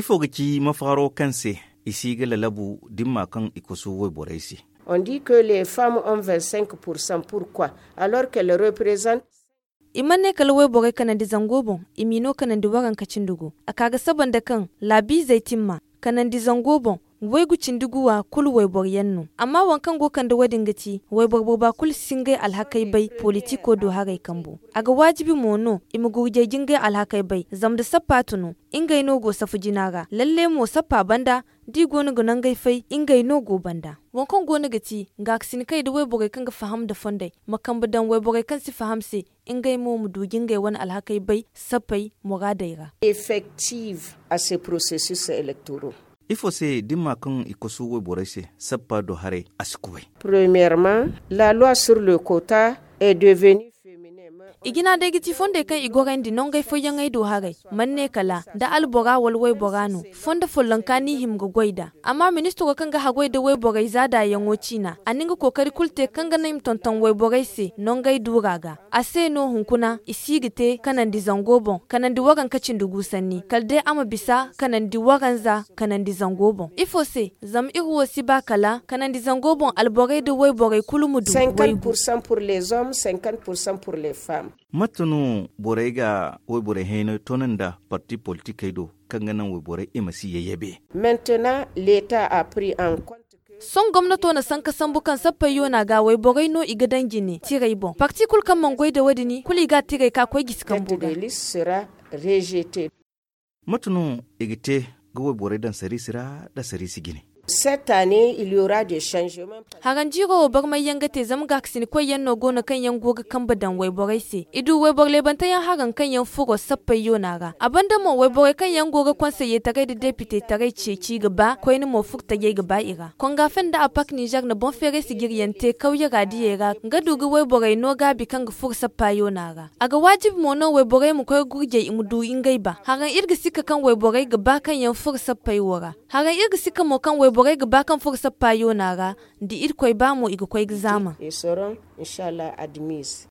Ifo gaki mafaro kanse isi ga lalabu dimma kan ikusu wai boraisi. On dit que les femmes ont 25%. Pourquoi? Alors qu'elles représentent imanne kala wai borai kanandi zangobon imino kanandi waran kacin dugu akaga saban da kan labi zaitimma kanandi zangobon wai gucin duguwa kul wai boryannu amma wankan go kan da wadin gati wai borbo ba kul singai alhakai bai politiko do hagai kambu aga wajibi mono imuguje jingai alhakai bai zamda sapatunu ingai no go safu jinaga lalle mo sappa banda di gonu gunan gaifai ingai no go banda wankan go gati ga sin kai da wai borai kan ga faham da fondai makan budan wai borai kan si fahamse ingai mo mu dugin gai wani alhakai bai sappai mugadaira effective à ces processus électoraux. Ifo se dimma kan ikusu wai boraisi sappa do hare askuwai. Premièrement, la loi sur le quota est devenue igina da giti fonda kan igoran di non gai foyan ai do hagai manne kala da albora wal wai borano fonda follan kani him go goida amma ministro kan ga hagoi da wai borai zada yango cina aninga kokari kulte kan ga naim tonton wai borai se non gai duraga ase no hunkuna isigite kanan di zangobon kanan di wagan kacin dugu sanni kalde ama bisa kanan di wagan za kanan di zangobon ifo se zam irwo si ba kala kanan di zangobon alborai da wai borai kulumudu 50% pour les hommes, 50% pour les femmes. Matunu borai ga wai borai heno tonan da parti politique do kan ganan wai borai imasi yayyebe. Maintenant, l'État a pris en compte son gwamnato na san kasan bukan sappai yona ga wai borai no iga dangi ne tirai bon parti kul kan mangoi da wadini kuli ga tirai ka koi giskan buga la liste sera rejetée. Matunu igite ga wai borai dan sari sira da sari sigine. Cette année, il y aura des changements. Hagan jiro bar mai yanga te zam ga ksini ko yan no gona kan yan goga kan badan wai borai se. Idu wai bor le banta yan hagan kan yan fugo sappai yonaga. Abanda mo wai borai kan yan goga conseiller tagai da député tagai ce ci gaba ko ni mo fukta ye gaba ira. Kon ga fen da apak Niger na bon fere sigiriyante kauye radiyera ga dugu wai borai no ga bi kan ga fur sappai yonaga. Aga wajib mo no wai borai mu ko gurje imudu ingai ba. Hagan irga sika kan wai borai gaba kan yan fur sappai wora. Hagan irga sika mo kan wai borai gaba kan fur sappai yonaga di irkoi ba mu iga koi zama. Ils seront, Inch'Allah, admises.